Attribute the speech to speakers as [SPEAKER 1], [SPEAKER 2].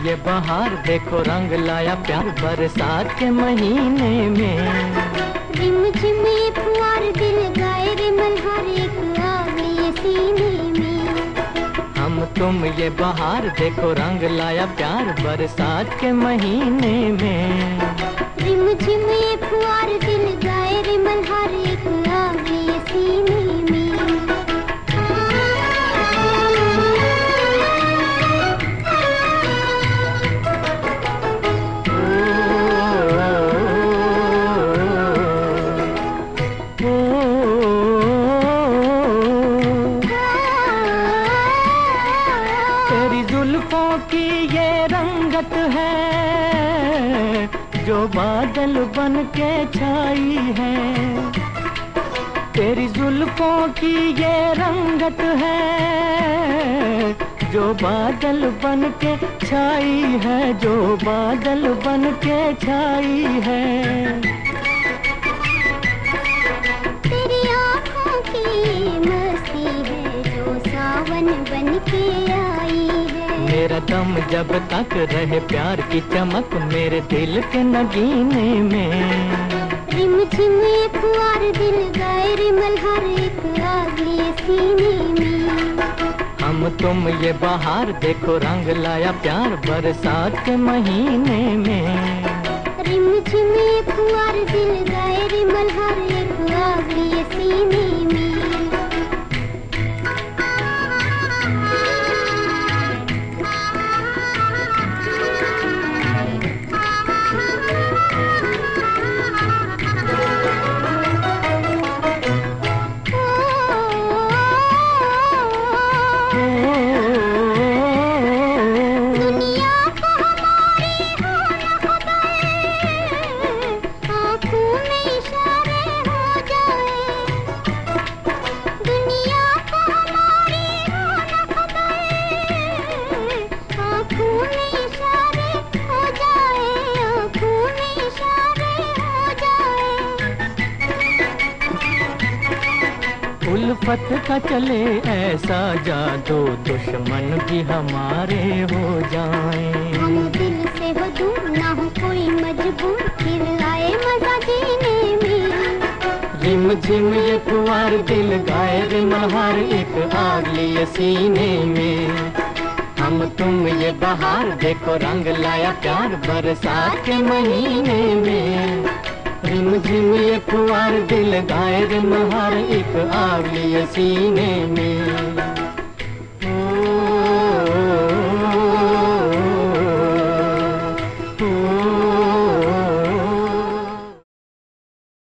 [SPEAKER 1] ये बहार देखो रंग लाया प्यार बरसात के महीने में।
[SPEAKER 2] रिम झिम ये फुहार दिल गाए रे मल्हार एक आग ये सीने में।
[SPEAKER 1] हम तुम ये बहार देखो रंग लाया प्यार बरसात के महीने में।
[SPEAKER 2] रिम झिम ये फुहार दिल गाए रे मल्हार एक आग ये सीने में।
[SPEAKER 1] तेरी जुल्फों की ये रंगत है जो बादल बन के छाई है। तेरी जुल्फों की ये रंगत है जो बादल बन के छाई है, जो बादल बन के छाई है।
[SPEAKER 2] तेरी आँखों की मस्ती है जो सावन बन के आई है।
[SPEAKER 1] मेरा दम जब तक रहे प्यार की चमक मेरे दिल के नगीने में।
[SPEAKER 2] रिम झिम ये फुहार दिल गाए रे मल्हार एक आग ये सीने में।
[SPEAKER 1] हम तुम ये बहार देखो रंग लाया प्यार बरसात के महीने में।
[SPEAKER 2] रिम झिम ये फुहार दिल गाए रे मल्हार एक आग ये सीने में।
[SPEAKER 1] उल्फत का चले ऐसा जादू दुश्मन भी हमारे हो जाएं।
[SPEAKER 2] हम दिल से हो दूर ना हो कोई मजबूर फिर आए मजा जीने में।
[SPEAKER 1] रिम झिम ये फुहार दिल गाए रे मल्हार एक आग लिए सीने में। हम तुम ये बहार देखो रंग लाया प्यार बरसात के महीने में। रिम झिम ये फुहार दिल गाए रे मल्हार एक आग लिए सीने में।